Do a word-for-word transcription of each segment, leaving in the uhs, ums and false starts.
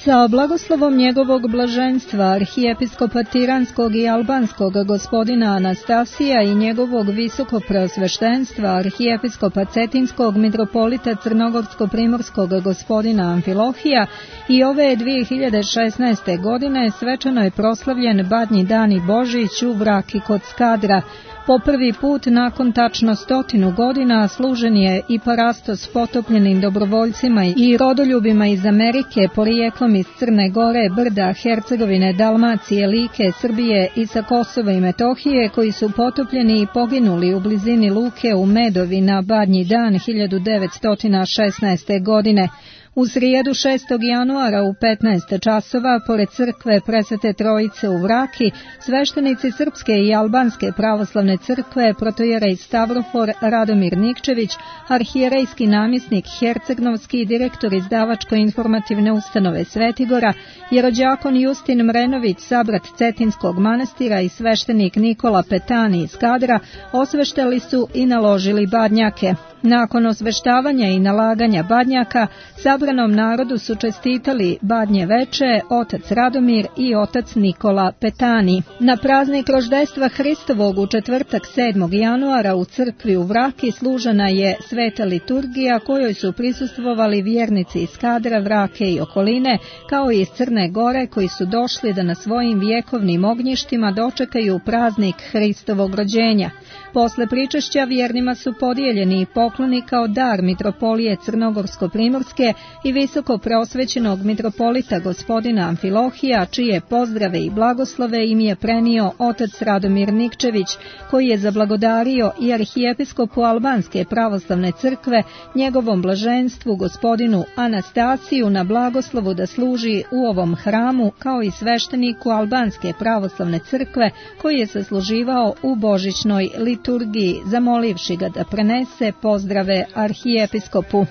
Sa blagoslovom njegovog blaženstva arhijepiskopa Tiranskog i Albanskog gospodina Anastasija i njegovog visokopreosveštenstva arhijepiskopa Cetinskog mitropolita Crnogorsko-primorskog gospodina Amfilohija i ove dvije hiljade šesnaeste. godine svečano je proslavljen Badnji dani Božić u Vraki kod Skadra. Po prvi put nakon tačno stotinu godina služen je i parastos potopljenim dobrovoljcima i rodoljubima iz Amerike, porijeklom iz Crne Gore, Brda, Hercegovine, Dalmacije, Like, Srbije i sa Kosova i Metohije, koji su potopljeni i poginuli u blizini luke u Medovi na Badnji dan hiljadu devetsto šesnaeste. godine. U srijedu šestog januara u petnaest časova, pored crkve Presvete Trojice u Vraki, sveštenici Srpske i Albanske pravoslavne crkve, protojerej Stavrofor Radomir Nikčević, arhijerejski namjesnik Hercegnovski, direktor izdavačko-informativne ustanove Svetigora, jerođakon Justin Mrenović, sabrat Cetinskog manastira i sveštenik Nikola Petani iz Skadra osveštali su i naložili badnjake. Nakon osveštavanja i nalaganja badnjaka, sabranom narodu su čestitali Badnje veče otac Radomir i otac Nikola Petani. Na praznik roždestva Hristovog u četvrtak sedmog januara u crkvi u Vraki služena je sveta liturgija kojoj su prisustvovali vjernici iz Skadra, Vrake i okoline, kao i iz Crne Gore koji su došli da na svojim vjekovnim ognjištima dočekaju praznik Hristovog rođenja. Posle pričešća vjernima su podijeljeni i pokloni kao dar mitropolije Crnogorsko-primorske i visoko preosvećenog mitropolita gospodina Amfilohija, čije pozdrave i blagoslove im je prenio otac Radomir Nikčević, koji je zablagodario i arhijepiskopu Albanske pravoslavne crkve, njegovom blaženstvu gospodinu Anastasiju na blagoslovu da služi u ovom hramu, kao i svešteniku Albanske pravoslavne crkve, koji je sasluživao u božićnoj liturgiji, zamolivši ga da prenese pozdrave arhijepiskopu.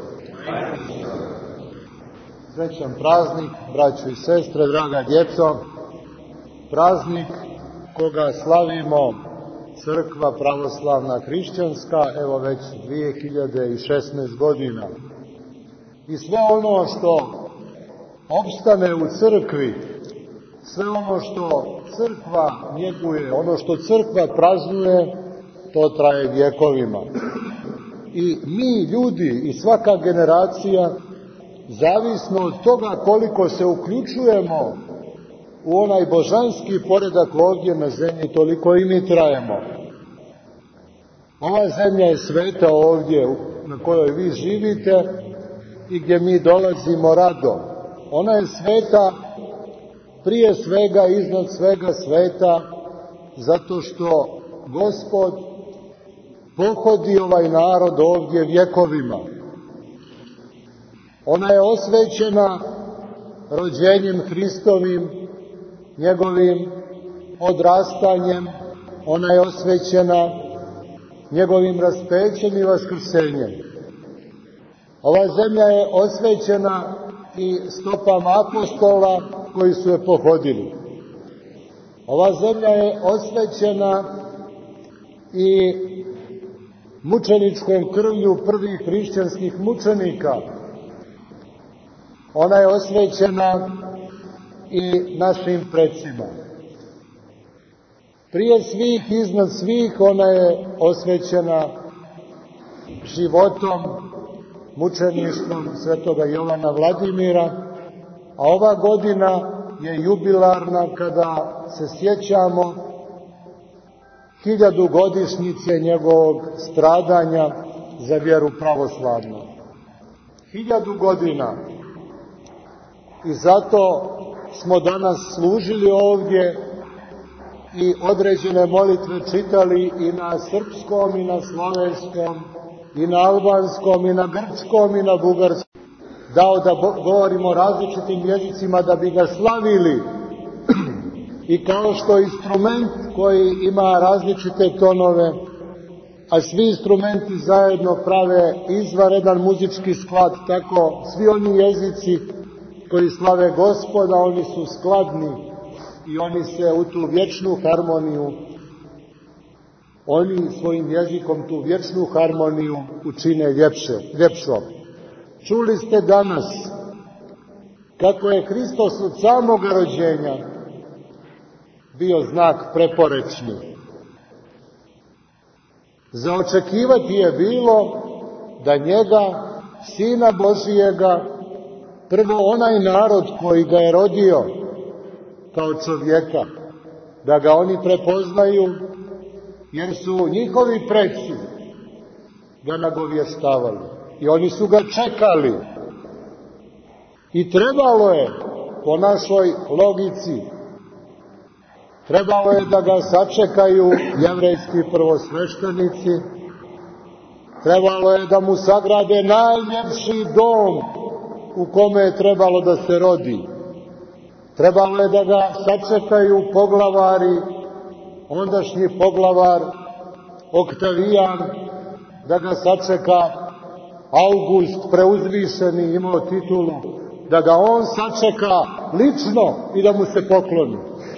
Srećan praznik, braćo i sestre, draga djeco, praznik koga slavimo crkva pravoslavna hrišćanska, evo već dvije hiljade šesnaeste. godina. I sve ono što opstane u crkvi, sve ono što crkva njeguje, ono što crkva praznuje, to traje vjekovima. I mi ljudi i svaka generacija, zavisno od toga koliko se uključujemo u onaj božanski poredak ovdje na zemlji, toliko i mi trajemo. Ova zemlja je sveta ovdje na kojoj vi živite i gdje mi dolazimo rado. Ona je sveta, prije svega, iznad svega sveta, zato što Gospod pohodi ovaj narod ovdje vjekovima. Ona je osvećena rođenjem Hristovim, njegovim odrastanjem, ona je osvećena njegovim raspećem i vaskrsenjem. Ova zemlja je osvećena i stopama apostola koji su je pohodili. Ova zemlja je osvećena i mučeničkom krvlju prvih hrišćanskih mučenika. Ona je osvećena i našim predsima. Prije svih, iznad svih, ona je osvećena životom, mučeništvom svetoga Jovana Vladimira, a ova godina je jubilarna kada se sjećamo hiljadugodišnjice njegovog stradanja za vjeru pravoslavnu. Hiljadu godina. I zato smo danas služili ovdje i određene molitve čitali i na srpskom, i na slovenskom, i na albanskom, i na grčkom, i na bugarskom. Dao da govorimo različitim jezicima da bi ga slavili. I kao što instrument koji ima različite tonove, a svi instrumenti zajedno prave izvanredan muzički sklad, tako svi oni jezici koji slave Gospoda, oni su skladni i oni se u tu vječnu harmoniju, oni svojim jezikom tu vječnu harmoniju učine ljepše, ljepšom. Čuli ste danas kako je Hristos od samog rođenja bio znak preporečni. Za očekivati je bilo da njega, Sina Božijega, prvo onaj narod koji ga je rodio kao čovjeka, da ga oni prepoznaju, jer su njihovi preci ga nagovještavali i oni su ga čekali. I trebalo je, po našoj logici, trebalo je da ga sačekaju jevrejski prvosveštenici, trebalo je da mu sagrade najljepši dom u kome je trebalo da se rodi. Trebalo je da ga sačekaju poglavari, ondašnji poglavar Oktavijan, da ga sačeka August preuzvišeni, imao titulu, da ga on sačeka lično i da mu se pokloni.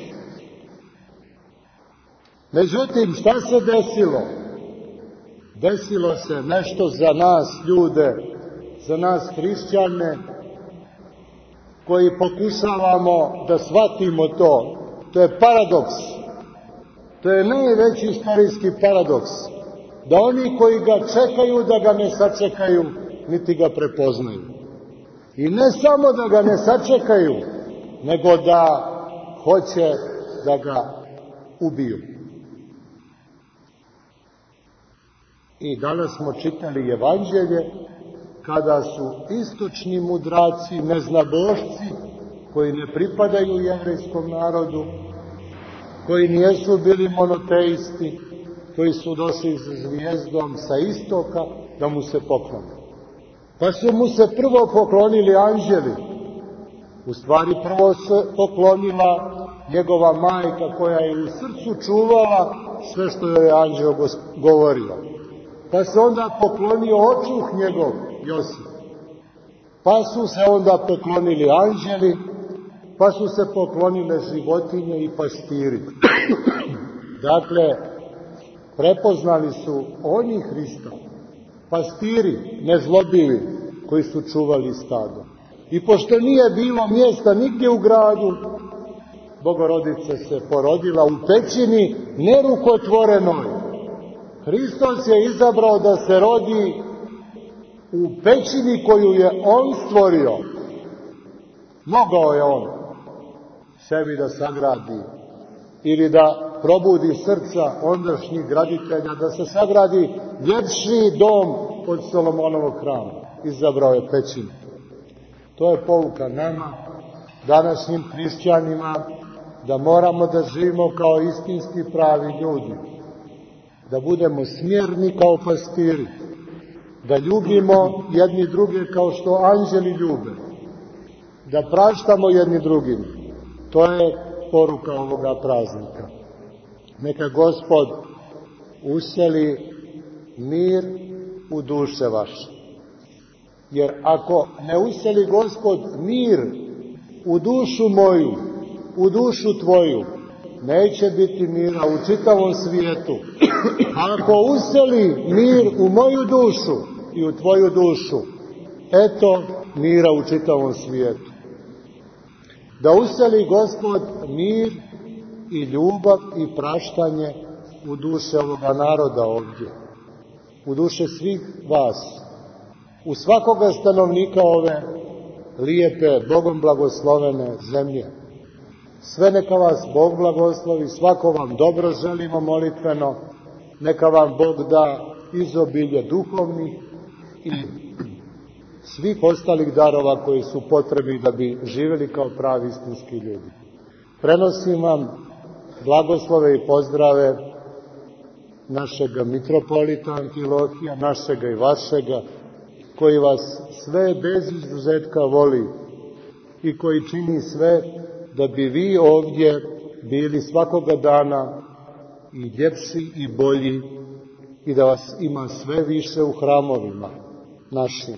Međutim, šta se desilo? Desilo se nešto za nas ljude, za nas hrišćane, koji pokušavamo da shvatimo to. To je paradoks. To je najveći istorijski paradoks. Da oni koji ga čekaju, da ga ne sačekaju, niti ga prepoznaju. I ne samo da ga ne sačekaju, nego da hoće da ga ubiju. I danas smo čitali evanđelje kada su istočni mudraci, neznabošci, koji ne pripadaju jevrejskom narodu, koji nijesu bili monoteisti, koji su došli sa zvijezdom sa istoka da mu se poklone. Pa su mu se prvo poklonili anđeli. U stvari prvo se poklonila njegova majka koja je u srcu čuvala sve što joj je anđeo govorio. Pa se onda poklonio očuh njegov, Josip. Pa su se onda poklonili anđeli, pa su se poklonile životinje i pastiri. Dakle, prepoznali su oni Hrista, pastiri nezlobivi koji su čuvali stado. I pošto nije bilo mjesta nigdje u gradu, Bogorodica se porodila u pećini nerukotvorenoj. Hristos je izabrao da se rodi u pećini koju je on stvorio. Mogao je on sebi da sagradi ili da probudi srca ondašnjih graditelja, da se sagradi ljepši dom od Solomonovog hrama. Izabrao je pećinu. To je pouka nama, današnjim hrišćanima, da moramo da živimo kao istinski pravi ljudi. Da budemo smjerni kao pastiri. Da ljubimo jedni druge kao što anđeli ljube. Da praštamo jedni drugim. To je poruka ovoga praznika. Neka Gospod useli mir u duše vaše. Jer ako ne useli Gospod mir u dušu moju, u dušu tvoju, neće biti mira u čitavom svijetu. Ako useli mir u moju dušu i u tvoju dušu, eto mira u čitavom svijetu. Da useli Gospod mir i ljubav i praštanje u duše ovoga naroda ovdje, u duše svih vas, u svakoga stanovnika ove lijepe, Bogom blagoslovene zemlje. Sve neka vas Bog blagoslovi, svako vam dobro želimo molitveno, neka vam Bog da izobilje duhovnih i svih ostalih darova koji su potrebni da bi živjeli kao pravi istinski ljudi. Prenosim vam blagoslove i pozdrave našega mitropolita Amfilohija, našega i vašega, koji vas sve bez izuzetka voli i koji čini sve da bi vi ovdje bili svakoga dana i ljepši i bolji i da vas ima sve više u hramovima našim.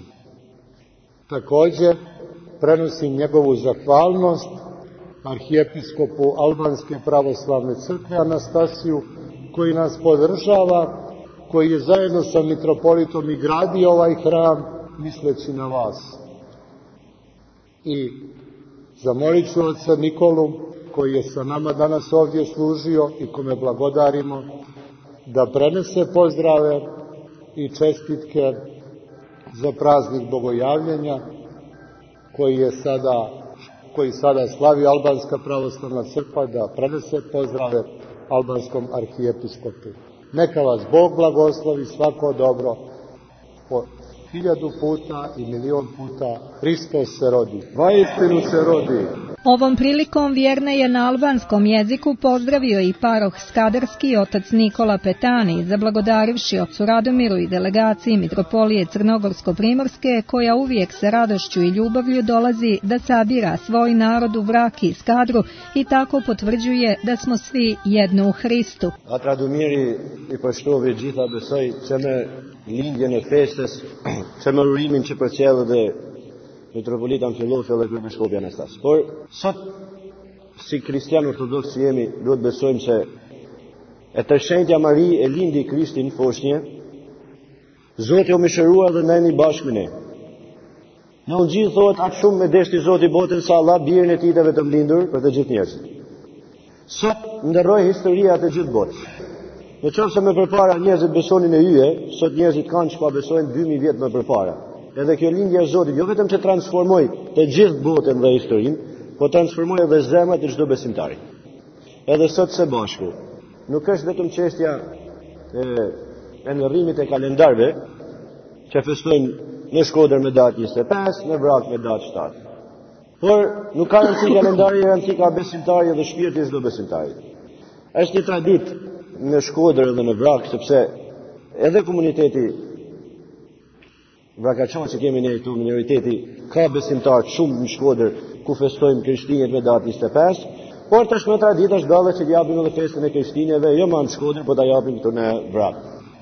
Također prenosim njegovu zahvalnost arhijepiskopu Albanske pravoslavne crkve Anastasiju, koji nas podržava, koji je zajedno sa mitropolitom i gradio ovaj hram misleći na vas. I Zamolit ću oca Nikolu, koji je sa nama danas ovdje služio i kome blagodarimo, da prenese pozdrave i čestitke za praznik Bogojavljenja, koji je sada, koji sada slavi Albanska pravoslavna crkva, da prenese pozdrave albanskom arhijepiskopu. Neka vas Bog blagoslovi, svako dobro, po hiljadu puta i milion puta Hristos se rodi. Vaistinu se rodi. Ovom prilikom vjerne je na albanskom jeziku pozdravio i paroh skadarski otac Nikola Petani, zablagodarivši ocu Radomiru i delegaciji Mitropolije Crnogorsko-Primorske, koja uvijek sa radošću i ljubavlju dolazi da sabira svoj narod u Vraki i Skadru i tako potvrđuje da smo svi jedno u Hristu. Atë Radomiri i përshtovi gjitha besoj që me lindjen e festës, që me urimin që përcjellë dhe Mitropolita Amfilofi dhe Kryebiskopi Anastas. Por sot, si kristian ortodoks që jemi, duhet besojmë se e tërshenjtja Mari e lindi Krishtin foshnje, Zoti o mishëruar dhe ne jemi bashkë me ne. Në unë gjithë thotë atë shumë me deshti Zoti botën sa Allah birën e tij të vetëm lindur për të gjithë njerëzit. Sot ndërroj historia të gjithë botës. Në qoftë se më përpara njerëzit besonin e yje, sot njerëzit kanë që pa besojnë dy mijë vjet më përpara. Edhe kjo lindja e Zotit jo vetëm që transformoi të gjithë botën dhe historinë, po transformoi edhe zemrat e çdo besimtari. Edhe sot së bashku, nuk është vetëm çështja e ndërrimit e kalendarëve që festojnë në Shkodër me datë njëzet e pesë, në Vrak me datë shtatë. Por nuk ka rëndësi kalendari, rëndësi ka besimtari dhe shpirti i çdo besimtari. Është një traditë në Shkodër dhe në Vrak, sepse edhe komuniteti Vrakaçan që kemi ne këtu, minoriteti, ka besimtar shumë në Shkodër ku festojmë Krishtinjet me datë njëzet e pesë, por tashmë tradita është dallë që japim edhe festën e Krishtinjeve, jo më në Shkodër, por ta japim këtu në Vrak.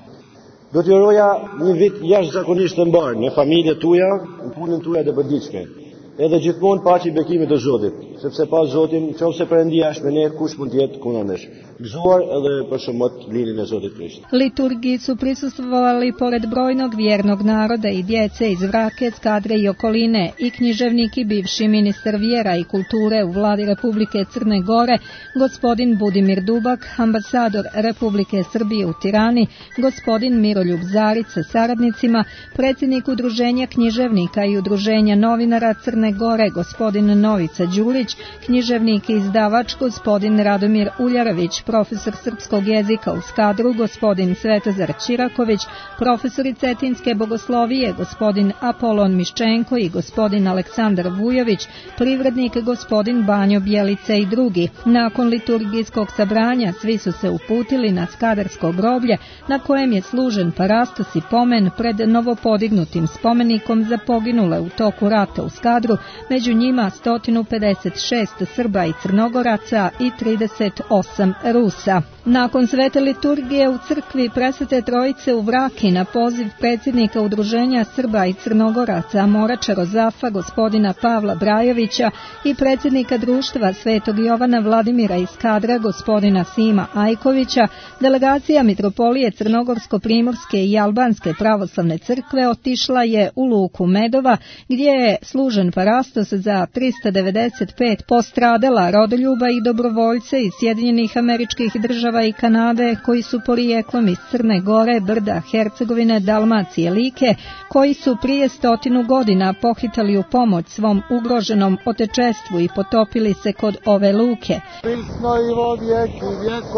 Do t'ju uroja një vit jashtëzakonisht të mbar në familjet tuaja, në punën tuaja të përditshme. Edhe gjithmonë paqi bekimit të Zotit, sepse pa Zotin, nëse Perëndia është me ne, kush mund të jetë kundër nesh. Gëzuar edhe për shëmot linin e Zotit Krisht. Liturgiji su prisustvovali pored brojnog vjernog naroda i djece iz Vrake, Skadre i okoline i književnik i bivši ministar vjera i kulture u vladi Republike Crne Gore, gospodin Budimir Dubak, ambasador Republike Srbije u Tirani, gospodin Miroljub Zarić sa saradnicima, predsjednik Udruženja književnika i Udruženja novinara Crne Gore, gospodin Novica Đulić, književnik i izdavač, gospodin Radomir Uljarević, profesor srpskog jezika u Skadru, gospodin Svetozar Čiraković, profesori cetinske bogoslovije, gospodin Apolon Miščenko i gospodin Aleksandar Vujović, privrednik gospodin Banjo Bjelica i drugi. Nakon liturgijskog sabranja svi su se uputili na Skadarsko groblje, na kojem je služen parastos i pomen pred novopodignutim spomenikom za poginule u toku rata u Skadru, među njima sto pedeset šest Srba i Crnogoraca i trideset osam Rusa. Nakon svete liturgije u crkvi Presvete Trojice u Vraki na poziv predsjednika Udruženja Srba i Crnogoraca Morača Rozafa gospodina Pavla Brajovića i predsjednika društva Svetog Jovana Vladimira iz Skadra gospodina Sima Ajkovića, delegacija Mitropolije Crnogorsko-Primorske i Albanske pravoslavne crkve otišla je u luku Medova, gdje je služen parastos za trista devedeset pet postradala rodoljuba i dobrovoljce iz Sjedinjenih Američkih Država i Kanade, koji su porijeklom iz Crne Gore, Brda, Hercegovine, Dalmacije, Like, koji su prije stotinu godina pohitali u pomoć svom ugroženom otečestvu i potopili se kod ove luke. Prisno i vo vijeki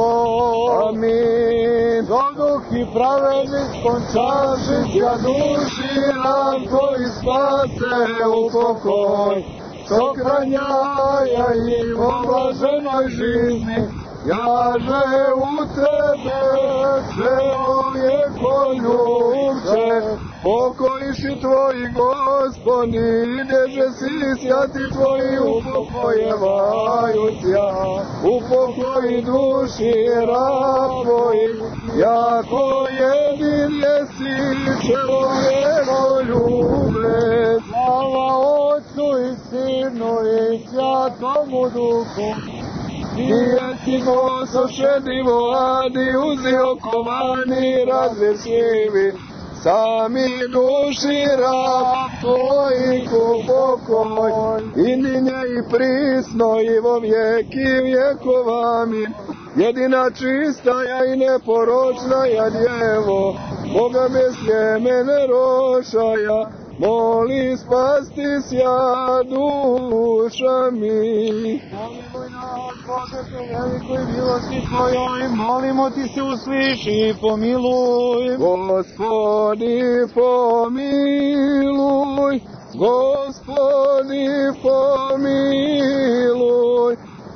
vjekov, amin. Doduh i pravednik skončašića duši nam koji spase u pokoj, sokranjaja i u blaženoj žizni, jaže u tebe, čovjeko ljubče, pokojiši tvoji gospodi, neže si sjati tvoji upokojevaju tja, upokoji duši raboji, jako jedin jesi čovjeko ljube, slava Otcu i Sinu i Svjatomu Duhu, nije si moso šedivo, ani uzio komani razvešivi, sami duši rab tvojih upokoj, indinje i prisno i vo vjeki vjekova amin. Jedina čistaja i neporočnaja djevo, Boga bez sjemene rošaja, moli spasti sja duša mi. Pomiluj nas, Bože, po velikoj milosti Tvojoj, molimo Ti se usliši i pomiluj. Gospodi pomiluj, Gospodi pomiluj,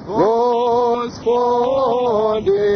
Gospodi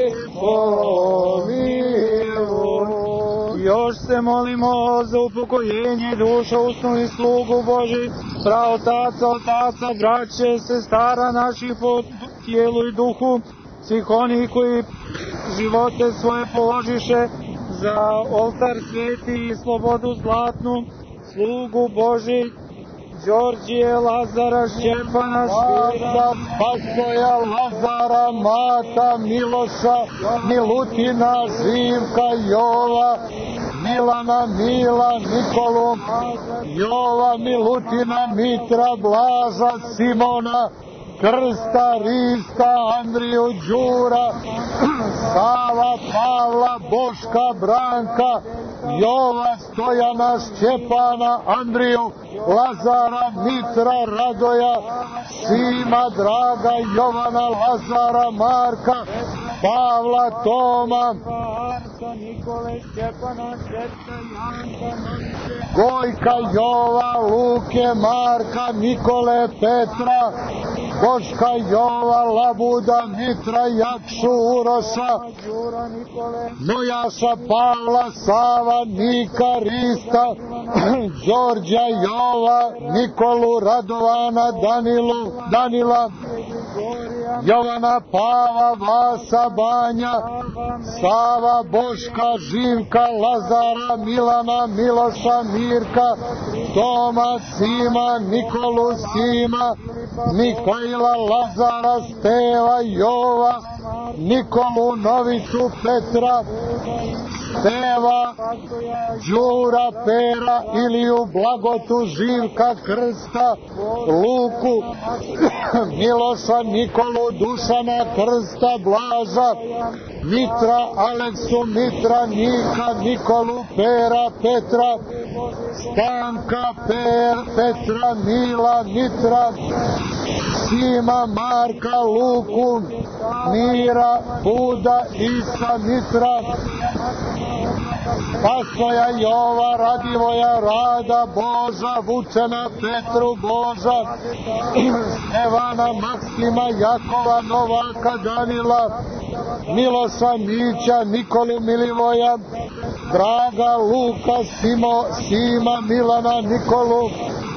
pomiluj. Još se molimo za upokojenje duša usnuli slugu Boži, praotaca, otaca, braće, sestara naših po tijelu i duhu, svih onih koji živote svoje položiše za oltar sveti i slobodu zlatnu, slugu Boži, Đorđije, Lazara, Šćepana, Švira, Pastoja, Lazara, Mata, Miloša, Milutina, Živka, Jova, Milana, Mila, Nikolu, Jova, Milutina, Mitra, Blaža, Simona, Krsta, Rista, Andriju, Đura, Sava, Pavla, Boška, Branka, Jova, Stojana, Šćepana, Andriju, Lazara, Mitra, Radoja, Sima, Draga, Jovana, Lazara, Marka, Pavla, Toma, Nikole, Šćepana, Šćetka, Janka, Novice, Gojka, Jova, Luke, Marka, Nikole, Petra, Boška, Jova, Labuda, Mitra, Jakšu, Uroša, Đura, Nikole, Nojaša, Pavla, Sava, Nika, Rista, Đorđa, Jova, Nikolu, Radovana, Danilu, Danila, Jovana, Pava, Vasa, Banja, Sava, Boška, Živka, Lazara, Milana, Miloša, Mirka, Toma, Sima, Nikolu, Sima, Mikaila, Lazara, Steva, Jova, Nikolu, Novicu, Petra, Steva, Đura, Pera, Iliju, Blagotu, Živka, Krsta, Luku, Miloša, Nikolu, Dušana, Krsta, Blaža, Mitra, Aleksu, Mitra, Nika, Nikolu, Pera, Petra, Stanka, Per, Petra, Mila, Mitra, Sima, Marka, Luku, Mira, Buda, Isa, Mitra, Pastoja, Jova, Radivoja, Rada, Boža, Vučena, Petru, Boža, Stevana, Maksima, Jakova, Novaka, Danila, Miloša, Mića, Nikolu, Milivoja, Draga, Luka, Simo, Sima, Milana, Nikolu,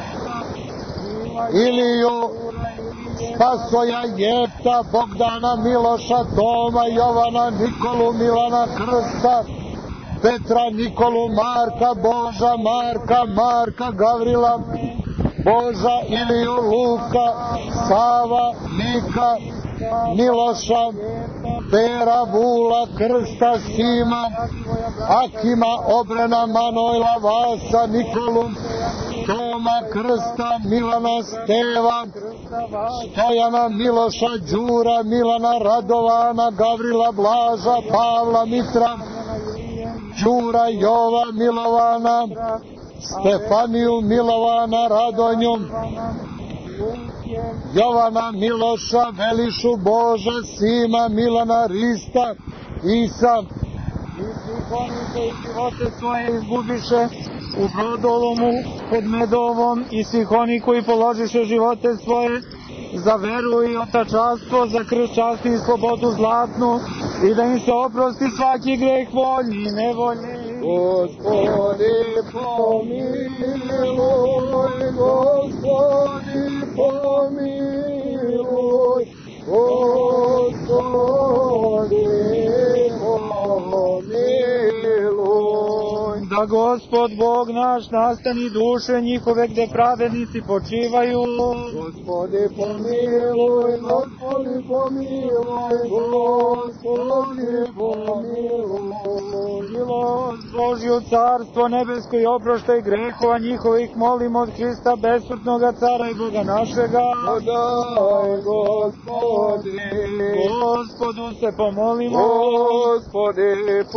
Iliju, Spasoja, Jefta, Bogdana, Miloša, Toma, Jovana, Nikolu, Milana, Krsta, Petra, Nikolu, Marka, Boža, Marka, Marka, Gavrila, Boža, Iliju, Luka, Sava, Nika, Miloša, Pera, Vula, Krsta, Sima, Akima, Obrena, Manojla, Vasa, Nikolu, Toma, Krsta, Milana, Steva, Stojana, Miloša, Đura, Milana, Radovana, Gavrila, Blaža, Pavla, Mitra, Đura, Jova, Milovana, Stefaniju, Milovana, Radonju, Jovana, Miloša, Velišu, Boža, Sima, Milana, Rista, Isa, i svih onih koji živote svoje izgubiše u Brodolomu pod Medovom i svih onih koji položiše živote svoje za veru i otačanstvo, za krst, čast i slobodu zlatnu i da im se oprosti svaki greh voljni i nevoljni. Gospodi pomiluj, Gospodi pomiluj, Gospodi pomiluj. Da Gospod Bog naš nastani duše njihove gde pravednici počivaju. Gospodi pomiluj, Gospodi pomiluj, Gospodi pomiluj. Milost Božju, carstvo nebesko i oproštaj grehova njihovih, molimo od Hrista besmrtnoga cara i Boga našega. Podaj, Gospodi. Gospodu se pomolimo. Gospodi,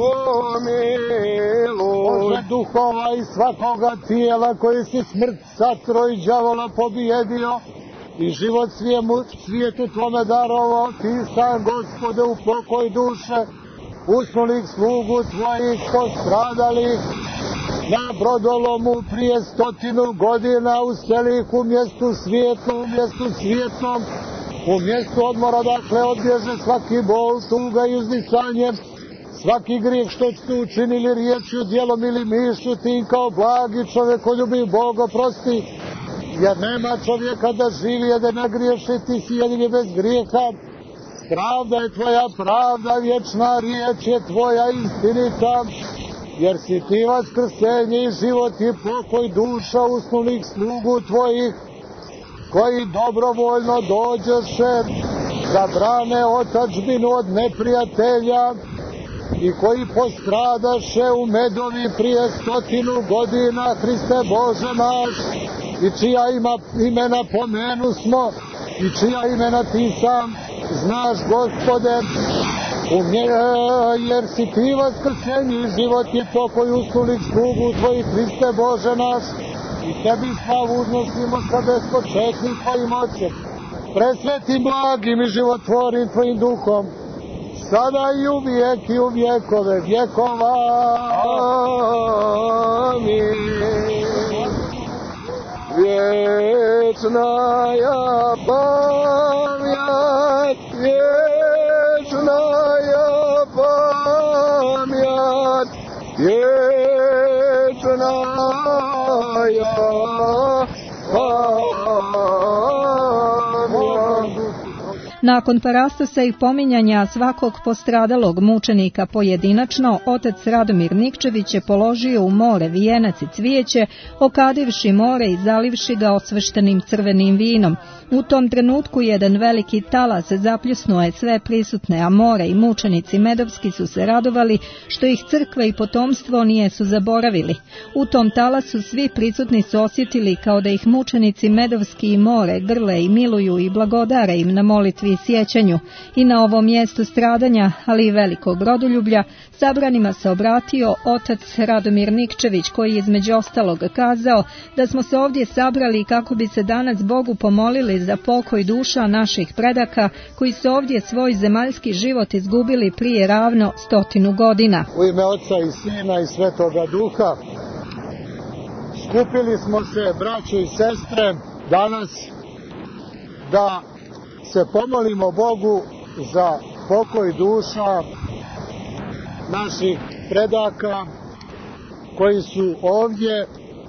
pomiluj. Bože duhova i svakoga tijela koji si smrt satro i đavola pobijedio i život svijemu, svijetu Tvome darovao, Ti sam, Gospode, u pokoj duše usnulih slugu Tvojih postradalih na brodolomu prije stotinu godina, uselih u mjestu svijetnom, u mjestu svijetnom, u mjestu odmora, dakle odbježe svaki bol, tuga i uzdisanje, svaki grijeh što ste učinili riječju, djelom ili mišlju, Ti kao blagi čovjekoljubiv Bog oprosti, jer nema čovjeka da živi, a da ne griješi, Ti si jedini bez grijeha. Pravda je Tvoja pravda, vječna riječ je Tvoja istinita, jer si Ti vaskrsenje i život i pokoj duša usnulih slugu Tvojih, koji dobrovoljno dođeše da brane otadžbinu od neprijatelja i koji postradaše u Medovi prije stotinu godina, Hriste Bože naš, i čija ima, imena pomenu smo, i čija imena Ti sam znaš, Gospode, umje, jer si Ti vaskrsenje i život i pokoj usnulih slugu Tvojih, Hriste Bože naš, i Tebi slavu uznosimo sa bespočetnim Tvojim Otcem, presvetim, blagim i životvornim Tvojim duhom, sada i u vijek i u vjekove vjekova. Amin. Vječna ja pamjat, vječna ja pamjat, vječna ja pamjat. Nakon parastosa i pominjanja svakog postradalog mučenika pojedinačno, otac Radomir Nikčević je položio u more vijenac i cvijeće, okadivši more i zalivši ga osveštenim crvenim vinom. U tom trenutku jedan veliki talas zapljusnuo je sve prisutne, a more i mučenici medovski su se radovali što ih crkva i potomstvo nijesu zaboravili. U tom talasu svi prisutni su osjetili kao da ih mučenici medovski i more grle i miluju i blagodare im na molitvi i sjećanju. I na ovom mjestu stradanja, ali i velikog rodoljublja, sabranima se obratio otac Radomir Nikčević, koji je između ostalog kazao da smo se ovdje sabrali kako bi se danas Bogu pomolili za pokoj duša naših predaka koji su ovdje svoj zemaljski život izgubili prije ravno stotinu godina. U ime Otca i Sina i Svetoga Duha skupili smo se, braćo i sestre, danas da se pomolimo Bogu za pokoj duša naših predaka koji su ovdje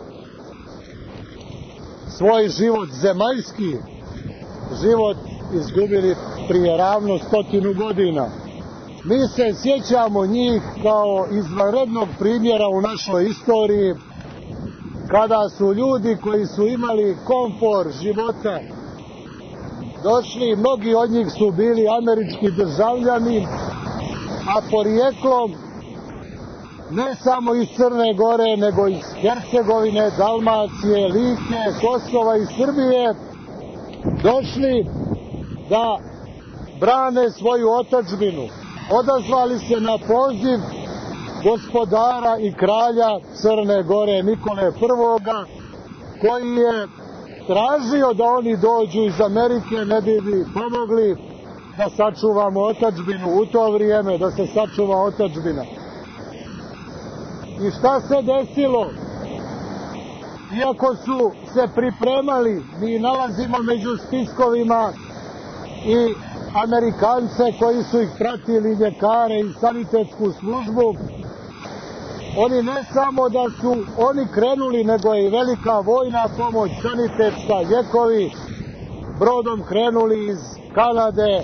svoj život, zemaljski život, izgubili prije ravno stotinu godina. Mi se sjećamo njih kao izvanrednog primjera u našoj istoriji, kada su ljudi koji su imali komfor života došli, mnogi od njih su bili američki državljani, a porijeklom ne samo iz Crne Gore, nego iz Hercegovine, Dalmacije, Like, Kosova i Srbije, došli da brane svoju otadžbinu. Odazvali se na poziv gospodara i kralja Crne Gore Nikole Prvoga, koji je tražio da oni dođu iz Amerike, ne bi li pomogli da sačuvamo otadžbinu u to vrijeme, da se sačuva otadžbina. I šta se desilo? Iako su se pripremali, mi nalazimo među spiskovima i Amerikance koji su ih pratili, ljekare i sanitetsku službu. Oni ne samo da su oni krenuli, nego je i velika vojna pomoć, sanitetska, ljekovi, brodom krenuli iz Kanade.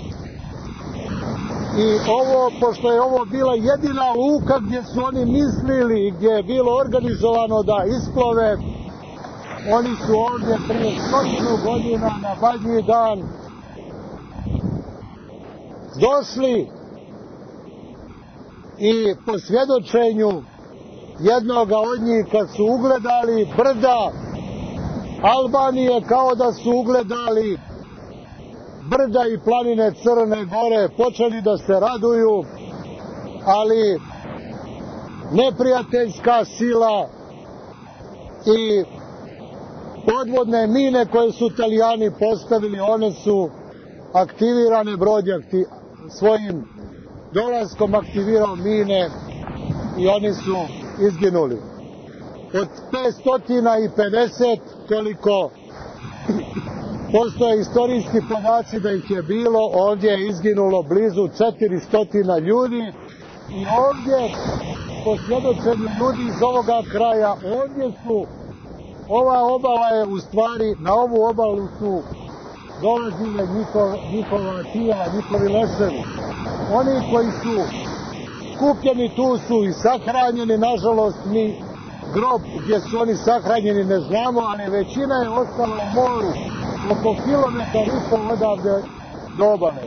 I ovo, pošto je ovo bila jedina luka gdje su oni mislili, gdje je bilo organizovano da isplove, oni su ovdje prije stotinu godina na Badnji dan došli i po svjedočenju jednoga od njih, kad su ugledali brda Albanije, kao da su ugledali brda i planine Crne Gore, počeli da se raduju, ali neprijateljska sila i podvodne mine koje su Italijani postavili, one su aktivirane, brod je akti, svojim dolaskom aktivirao mine i oni su izginuli. Od petsto pedeset, koliko postoje istorijski podaci da ih je bilo, ovdje je izginulo blizu četiristo ljudi i ovdje, po svjedočenju ljudi iz ovoga kraja, ovdje su, ova obala je u stvari, na ovu obalu su dolazile njihov, njihova tijela, njihovi leševi. Oni koji su skupljeni tu su i sahranjeni, nažalost mi grob gdje su oni sahranjeni ne znamo, ali većina je ostala u moru, oko kilometar i pol odavde do obale.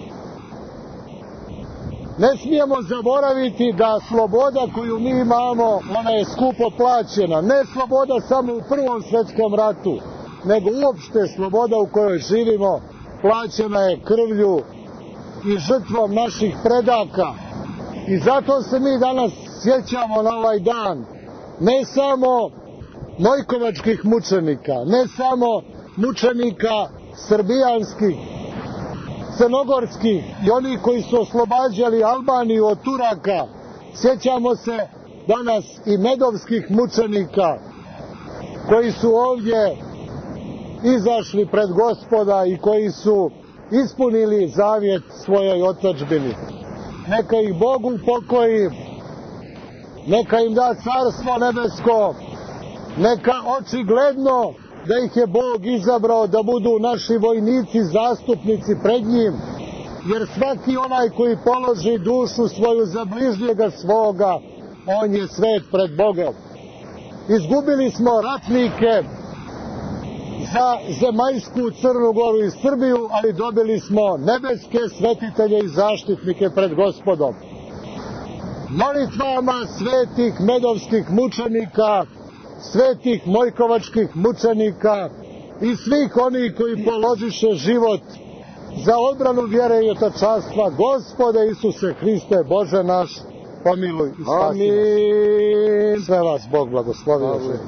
Ne smijemo zaboraviti da sloboda koju mi imamo, ona je skupo plaćena. Ne sloboda samo u Prvom svjetskom ratu, nego uopšte sloboda u kojoj živimo plaćena je krvlju i žrtvom naših predaka. I zato se mi danas sjećamo na ovaj dan ne samo mojkovačkih mučenika, ne samo mučenika srbijanskih, crnogorskih i oni koji su oslobađali Albaniju od Turaka. Sjećamo se danas i medovskih mučenika koji su ovdje izašli pred Gospoda i koji su ispunili zavjet svojoj otadžbini. Neka ih Bog upokoji, neka im da carstvo nebesko, neka očigledno da ih je Bog izabrao da budu naši vojnici, zastupnici pred njim, jer svaki onaj koji položi dušu svoju za bližnjega svoga, on je svet pred Bogom. Izgubili smo ratnike za zemaljsku Crnu Goru i Srbiju, ali dobili smo nebeske svetitelje i zaštitnike pred Gospodom. Molitvama svetih medovskih mučenika, svetih mojkovačkih mučenika i svih onih koji položiše život za odbranu vjere i otačanstva, Gospode Isuse Hriste, Bože naš, pomiluj i spasi nas. Sve vas Bog blagoslovi.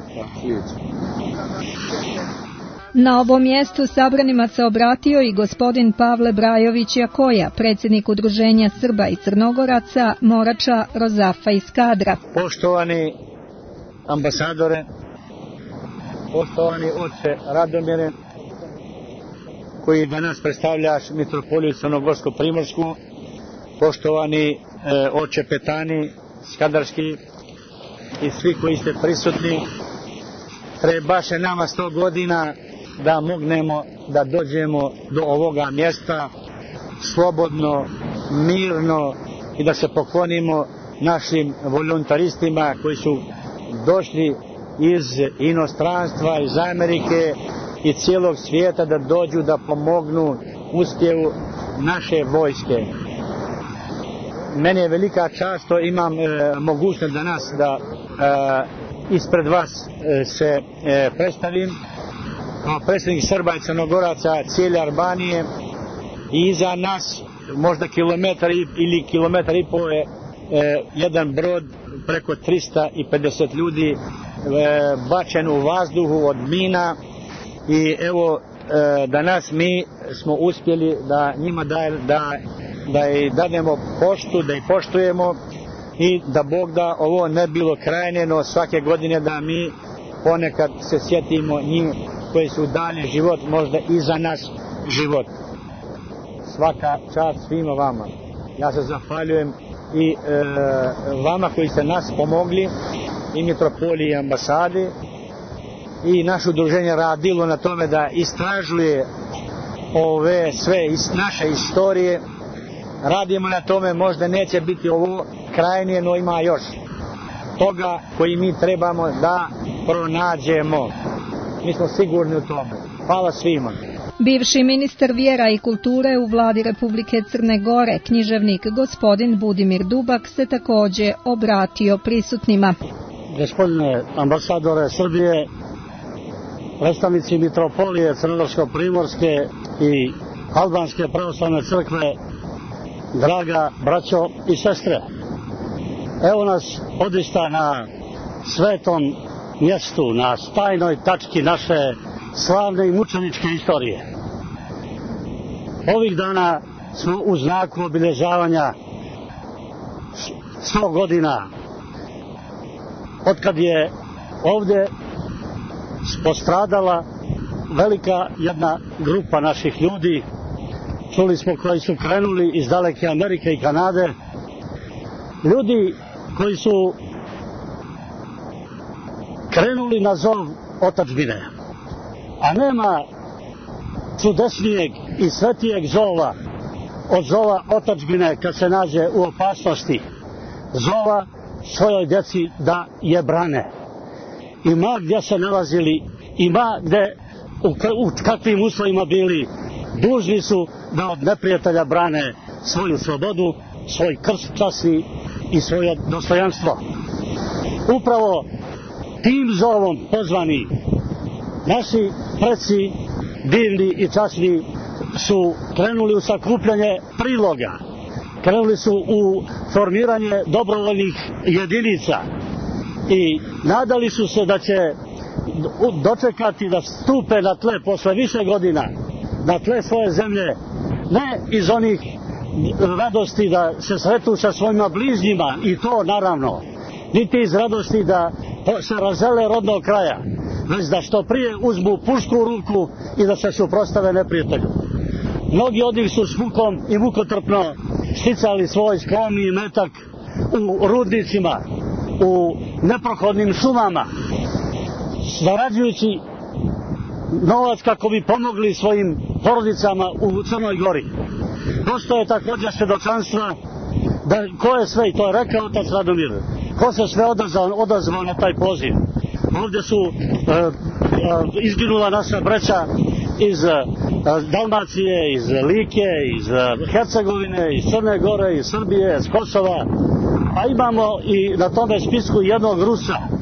Na ovom mjestu sabranima se obratio i gospodin Pavle Brajović Jakoja, predsjednik Udruženja Srba i Crnogoraca Morača, Rozafa i Skadra. Poštovani ambasadore, poštovani oče Radomire, koji danas predstavljaš mitropoliju Crnogorsko-Primorsku, poštovani e, oče Petani, Skadarski i svi koji ste prisutni, trebaše nama sto godina da mognemo da dođemo do ovoga mjesta slobodno, mirno i da se poklonimo našim voluntaristima koji su došli iz inostranstva, iz Amerike i cijelog svijeta da dođu da pomognu uspjehu naše vojske. Meni je velika čast što imam e, mogućnost danas da e, ispred vas e, se e, predstavim kao predsjednik Srba i Crnogoraca cijele Albanije i iza nas možda kilometar ili kilometar i pol je e, jedan brod preko tristo pedeset ljudi e, bačen u vazduhu od mina i evo e, danas mi smo uspjeli da njima da, da, da ih dademo poštu, da ih poštujemo i da Bog da ovo ne bilo krajnjeno svake godine da mi ponekad se sjetimo njih koji su dali život, možda i za nas život. Svaka čast svima vama. Ja se zahvaljujem i e, vama koji ste nas pomogli i mitropoliji i ambasadi i naše udruženje radilo na tome da istražuje ove sve iz naše istorije. Radimo na tome, možda neće biti ovo krajnije, no ima još toga koji mi trebamo da pronađemo. Mi smo sigurni u tome. Hvala svima. Bivši ministar vjera i kulture u vladi Republike Crne Gore, književnik gospodin Budimir Dubak, se također obratio prisutnima. Gospodine ambasadore Srbije, predstavnici mitropolije Crnogorsko-primorske i Albanske pravoslavne crkve, draga braćo i sestre, evo nas odista na svetom mjestu, na stajnoj tački naše slavne i mučeničke istorije. Ovih dana smo u znaku obilježavanja sto godina otkad je ovdje postradala velika jedna grupa naših ljudi, čuli smo, koji su krenuli iz daleke Amerike i Kanade, ljudi koji su krenuli na zov otadžbine. A nema čudesnijeg i svetijeg zova od zova otadžbine kad se nađe u opasnosti, zova svojoj djeci da je brane. Ima gdje se nalazili, ima gdje, u, u kakvim uslovima bili, dužni su da od neprijatelja brane svoju slobodu, svoj krst časni i svoje dostojanstvo. Upravo tim zovom pozvani naši preci divni i časni su krenuli u sakupljanje priloga, krenuli su u formiranje dobrovoljnih jedinica i nadali su se da će dočekati da stupe na tle posle više godina, na tle svoje zemlje, ne iz onih radosti da se sretu sa svojima bližnjima, i to naravno, niti iz radosti da se razele rodnog kraja, već da što prije uzmu pušku u ruku i da se suprotstave neprijatelju. Mnogi od njih su s mukom i mukotrpno sticali svoj skromni imetak u rudnicima, u neprohodnim šumama, zarađujući novac kako bi pomogli svojim porodicama u Crnoj Gori. Postoje također svjedočanstva da ko je sve, i to je rekao otac Radomir, ko se sve odazvao, odazvao na taj poziv. Ovdje su e, e, izginula naša braća iz e, Dalmacije, iz Like, iz Hercegovine, iz Crne Gore, iz Srbije, iz Kosova, a imamo i na tome spisku jednog Rusa. E,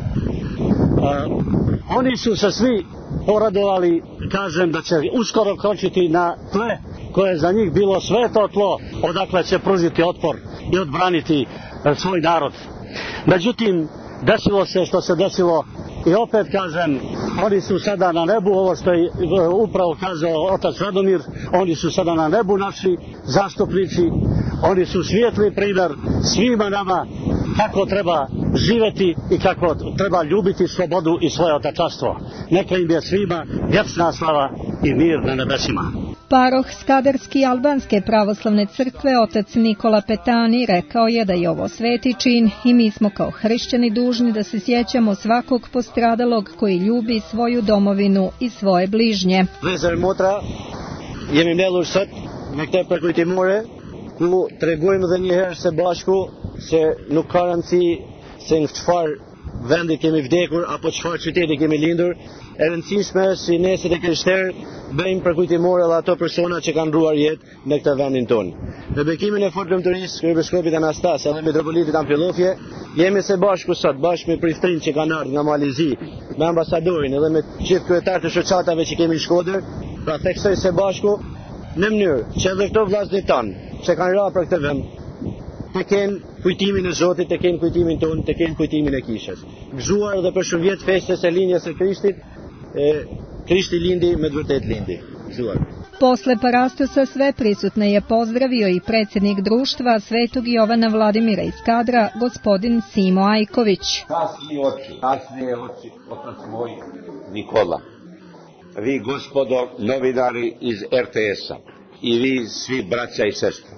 oni su se svi poradovali, kažem, da će uskoro kročiti na tle koje je za njih bilo sveto tlo, odakle će pružiti otpor i odbraniti svoj narod. Međutim, desilo se što se desilo i opet kažem, oni su sada na nebu, ovo što je upravo kazao otac Radomir, oni su sada na nebu naši zastupnici, oni su svijetli primjer svima nama kako treba živjeti i kako treba ljubiti slobodu i svoje otačanstvo. Neka im je svima vječna slava i mir na nebesima. Paroh Skadarski albanske pravoslavne crkve otac Nikola Petani rekao je da je ovo sveti čin i mi smo kao hrišćani dužni da se sjećamo svakog postradalog koji ljubi svoju domovinu i svoje bližnje. Vëzër motra, jemi mbellur sot me këtë prekujtimore ku tregojmë edhe një herë së bashku se nuk ka rëndësi se në çfarë vendi kemi vdekur apo çfarë qyteti kemi lindur. E rëndësishme si ne si të krishterë bëjmë përkujtimore edhe ato persona që kanë ndruar jetë në këtë vendin tonë. Në bekimin e fortëmturisë kryebiskopit Anastas edhe metropolitit Amfilohje, jemi së bashku sot bashkë me priftrinë që kanë ardhur nga Malizi, me ambasadorin edhe me gjithë kryetarët e shoqatave që kemi në Shkodër, pra theksoj së bashku në mënyrë që edhe këto vllazërit tanë që kanë rënë për këtë vend të kenë kujtimin e Zotit, të kenë kujtimin tonë, të kenë kujtimin e kishës. Gëzuar edhe për shumë vjet festës e linjës së Krishtit, e, Krishti lindi me vërtet lindi. Gëzuar. Posle parastosa sve prisutne je pozdravio i predsjednik društva Svetog Jovana Vladimira iz Skadra, gospodin Simo Ajković. Kasni oči, kasnije oči, otac moj Nikola. Vi, gospodo novinari iz R T S-a i vi svi braća i sestre.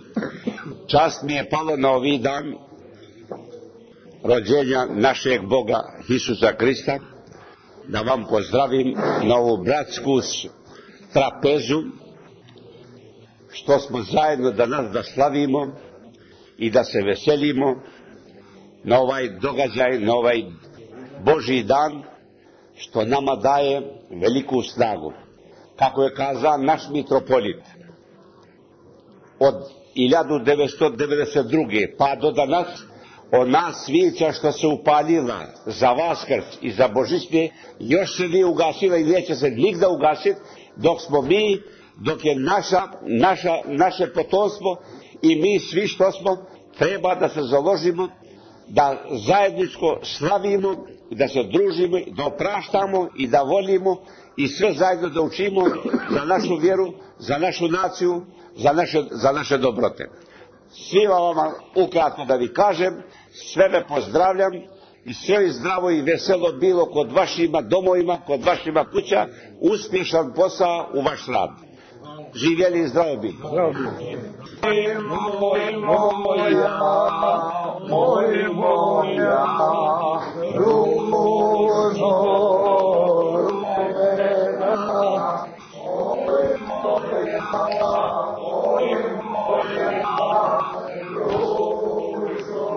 Čast mi je palo na ovaj dan rođenja našeg Boga Isusa Krista da vam pozdravim na ovu bratsku trapezu što smo zajedno danas da slavimo i da se veselimo na ovaj događaj, na ovaj Božji dan što nama daje veliku snagu. kako je kazao naš mitropolit, od hiljadu devetsto devedeset druge pa do danas, ona svijeća što se upalila za Vaskrs i za Božićne, još se nije ugasila i neće se nigda ugasiti, dok smo mi, dok je naša, naša, naše potomstvo i mi svi što smo, treba da se založimo, da zajedničko slavimo, da se družimo, da opraštamo i da volimo i sve zajedno da učimo za našu vjeru, za našu naciju, za naše, za naše dobrote. Svima vama ukratko da vi kažem, sve me pozdravljam i sve zdravo i veselo bilo kod vašima domovima, kod vašima kuća, uspješan posao u vaš rad. Živjeli i zdravo bili. Moj moja, moj moja, ružo, rumena, moj moja, moj moja, ružo,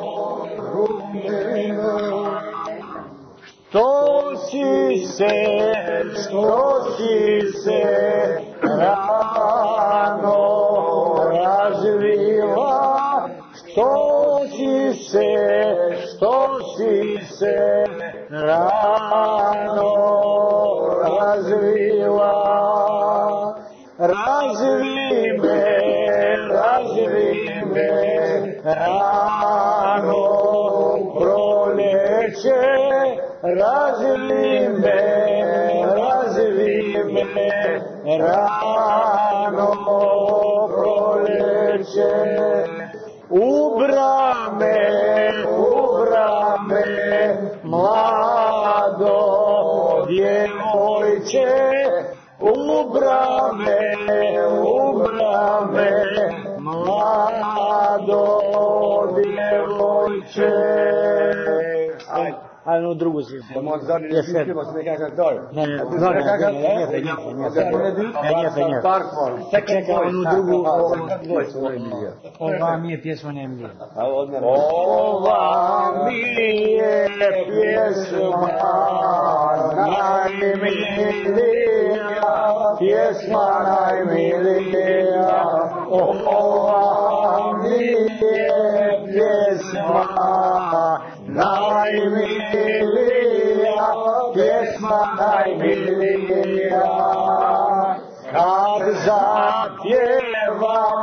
rumena. Što si se, što si se rano razvila, što si se, što si se rano razvila. Razvi me, razvi me rano proljeće, razvi me, razvi me rano proljeće. Ubrame, ubrame, mlado djevojče, ubrame, ubrame, mlado djevojče. A jednu drugu si. Još jednu. Ne, ne, ne. Čekaj, onu drugu. Ova mi je pjesma najmilija. Ova mi je pjesma najmilija, pjesma najmilija. Ova mi je pjesma najmilija, pjesma najmilija. Kad zapjevam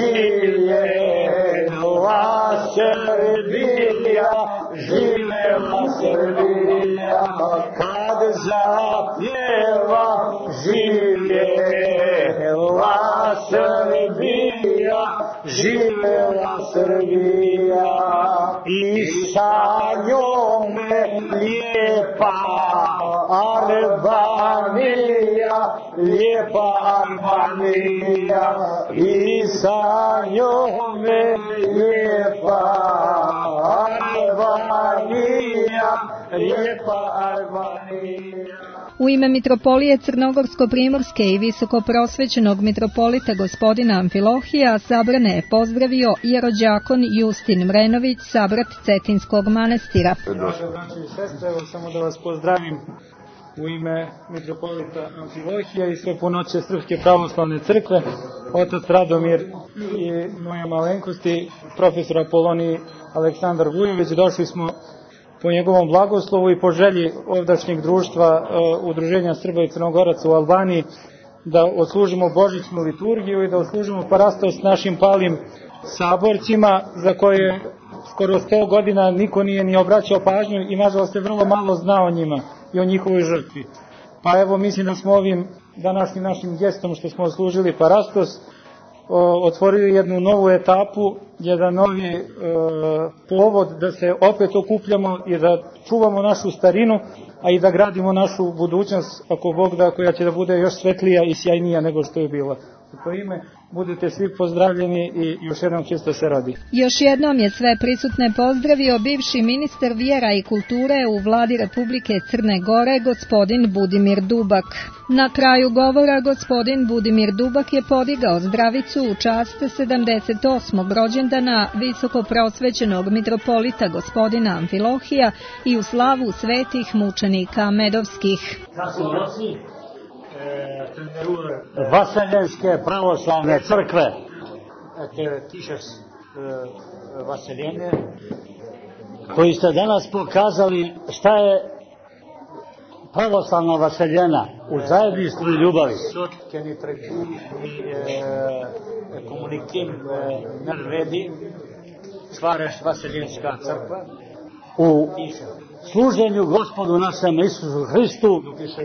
živjela Srbija, živjela Srbija. Kad zapjevam živjela Srbija, živjela Srbija. I sa njome lijepa Albanija, lijepa Albanija. I sa njome lijepa Albanija, lijepa Albanija. U ime mitropolije Crnogorsko-primorske i visokoprosvećenog mitropolita gospodina Amfilohija sabrane je pozdravio jerođakon Justin Mrenović, sabrat Cetinskog manastira. Braće i sestre, evo samo da vas pozdravim u ime mitropolita Amfilohija i sve punoće Srpske pravoslavne crkve, otac Radomir i moje malenkosti, profesor Apolonij Aleksandar Vujović. Došli smo po njegovom blagoslovu i po želji ovdašnjeg društva uh, Udruženja Srba i Crnogoraca u Albaniji da odslužimo božićnu liturgiju i da odslužimo parastos našim palim saborcima za koje skoro sto godina niko nije ni obraćao pažnju i nažalost se vrlo malo zna o njima i o njihovoj žrtvi. Pa evo mislim da smo ovim današnjim našim gestom što smo odslužili parastos otvorili jednu novu etapu, jedan novi e, povod da se opet okupljamo i da čuvamo našu starinu, a i da gradimo našu budućnost, ako Bog da, koja će da bude još svetlija i sjajnija nego što je bila. U to ime budete svi pozdravljeni i još jednom čisto se radi. Još jednom je sve prisutne pozdravio bivši ministar vjera i kulture u vladi Republike Crne Gore, gospodin Budimir Dubak. Na kraju govora gospodin Budimir Dubak je podigao zdravicu u čast sedamdeset osmog rođendana visokoprosvećenog mitropolita gospodina Amfilohija i u slavu svetih mučenika medovskih. Vaseljenske pravoslavne crkve. Vaseljene, koji ste danas pokazali šta je pravoslavna vaseljena u zajedništvu i ljubavi. U služenju Gospodu našem Isusu Hristu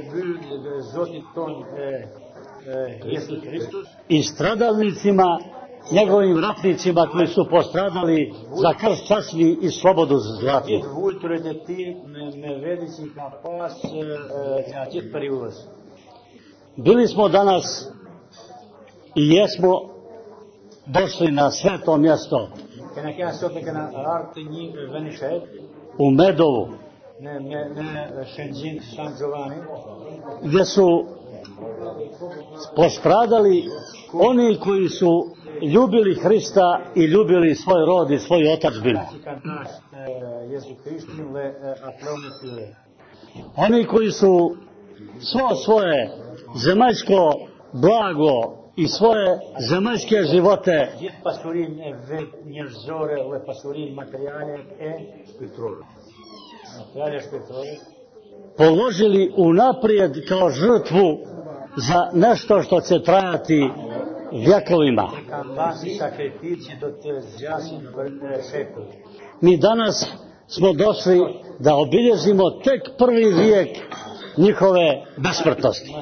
i stradalnicima, njegovim ratnicima koji su postradali za krst časni i slobodu zlatnu. Bili smo danas i jesmo došli na sveto mjesto u Medovu, gdje su postradali oni koji su ljubili Hrista i ljubili svoj rod i svoju otadžbinu. Oni koji su svo svoje zemaljsko blago i svoje zemaljske živote položili unaprijed kao žrtvu za nešto što će trajati vjekovima. Mi danas smo došli da obilježimo tek prvi vijek njihove besmrtnosti.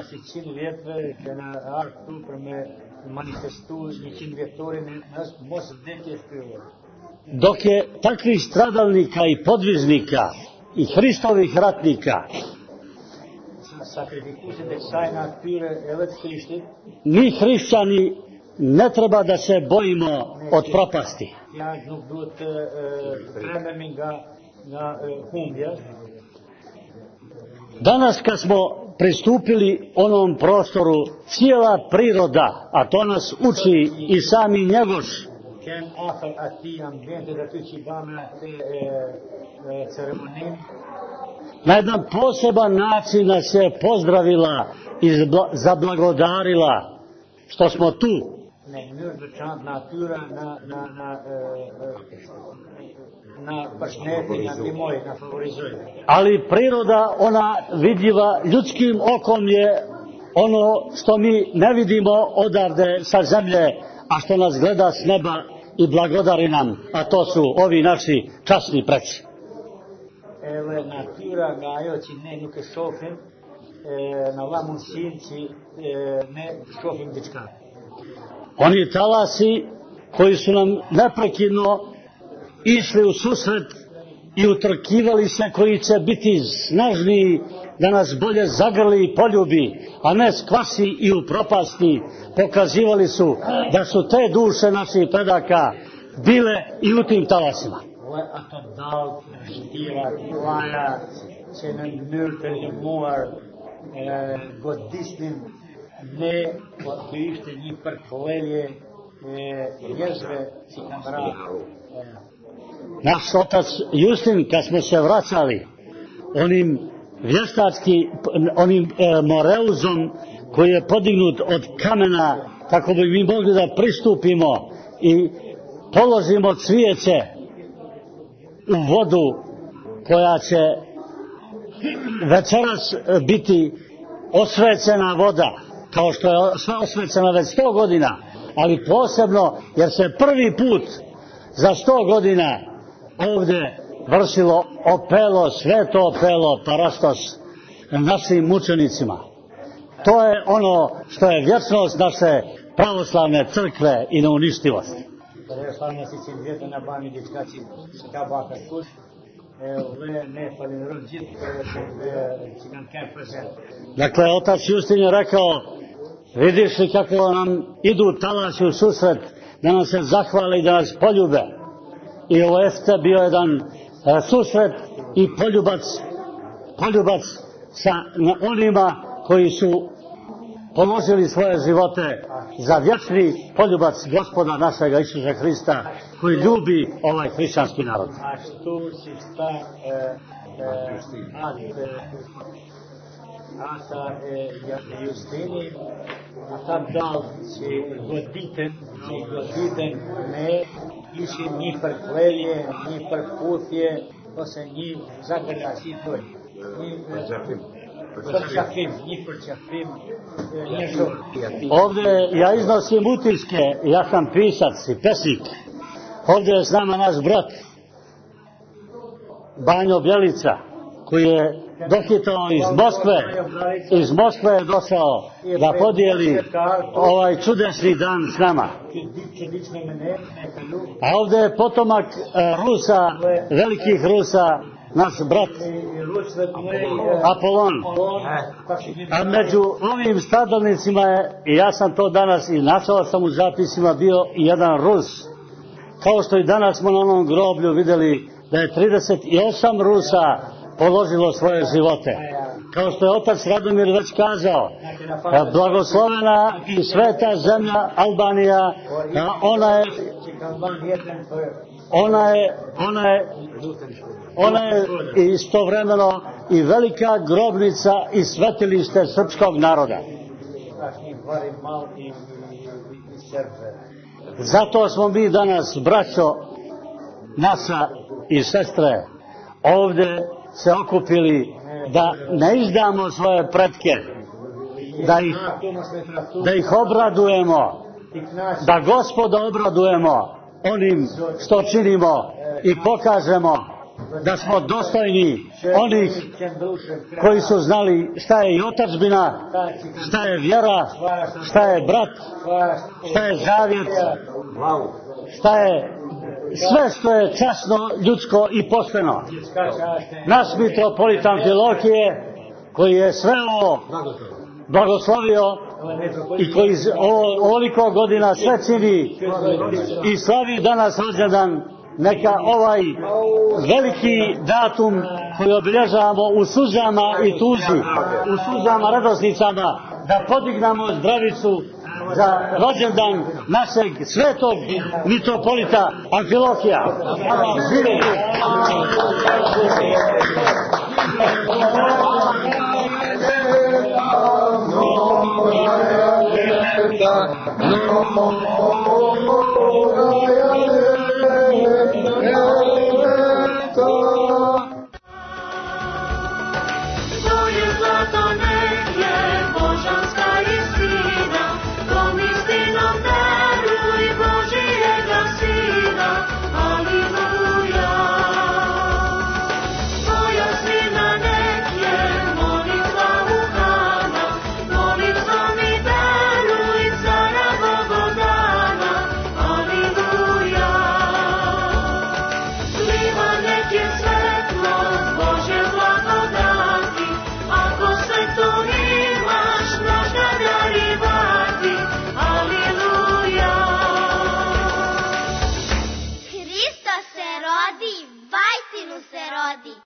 Dok je takvih stradalnika i podvižnika i Hristovih ratnika mi hrišćani ne treba da se bojimo od propasti. Danas kad smo pristupili onom prostoru, cijela priroda, a to nas uči i sami Njegoš, na jedan poseban način nas je pozdravila i zablagodarila što smo tu. Ali priroda, ona vidljiva ljudskim okom, je ono što mi ne vidimo odavde sa zemlje, a što nas gleda s neba i blagodari nam, a to su ovi naši časni preci. Oni talasi koji su nam neprekidno išli u susret i utrkivali se, koji će biti snažniji da nas bolje zagrli i poljubi, a ne skvasi i upropasti, pokazivali su da su te duše naših predaka bile i u tim talasima. Naš otac Justin, kad smo se vraćali onim vještački, onim e, moreuzom koji je podignut od kamena, kako bi mi mogli da pristupimo i položimo cvijeće u vodu koja će večeras biti osvećena voda, kao što je sva osvećena već sto godina, ali posebno jer se prvi put za sto godina ovdje vršilo opelo, sveto opelo parastos našim mučenicima. To je ono što je vječnost naše pravoslavne crkve i neuništivost. Dakle, otac Justin je rekao, vidiš li kako nam idu talasi u susret, da nam se zahvale i da nas poljube. I ovo jeste bio jedan e, susret i poljubac, poljubac sa onima koji su položili svoje živote za vječni poljubac Gospoda našega Isusa Hrista, koji ljubi ovaj hrišćanski narod. Asta e Justini, ata dallë që goditen, që goditen me ishin një përkledhje, një përputhje, ose një zagërasi të një përqafim, një përqafim, një shumë. Ovdje ja iznosim utiske, ja sam pisac i pesnik. Ovdje je s nama naš brat, Banjo Bjelica, koji je dohitao iz Moskve, iz Moskve je došao da podijeli ovaj čudesni dan s nama. A ovdje je potomak Rusa, velikih Rusa, naš brat Apolon. A među ovim stradalnicima je, i ja sam to danas i našao sam u zapisima, bio i jedan Rus. Kao što i danas smo na onom groblju vidjeli da je trideset osam Rusa položilo svoje živote. Kao što je otac Radomir već kazao, blagoslovena i sveta zemlja Albanija, ona je ona je ona je ona je istovremeno i velika grobnica i svetilište srpskog naroda. Zato smo mi danas, braćo naša i sestre, ovdje se okupili da ne izdamo svoje pretke, da ih, da ih obradujemo, da Gospoda obradujemo onim što činimo i pokažemo da smo dostojni onih koji su znali šta je i otadžbina, šta je vjera, šta je brat, šta je zavjet, šta je sve što je časno, ljudsko i pošteno. Naš mitropolit Amfilohije, koji je sve ovo blagoslovio i koji ovoliko godina sve čini i slavi danas rođendan, neka ovaj veliki datum koji obilježavamo u suzama i tuži, u suzama radosnicama, da podignamo zdravicu za rođendan našeg svetog mitropolita Amfilohija. Živjeli! Hristos se rodi, vajstinu se rodi.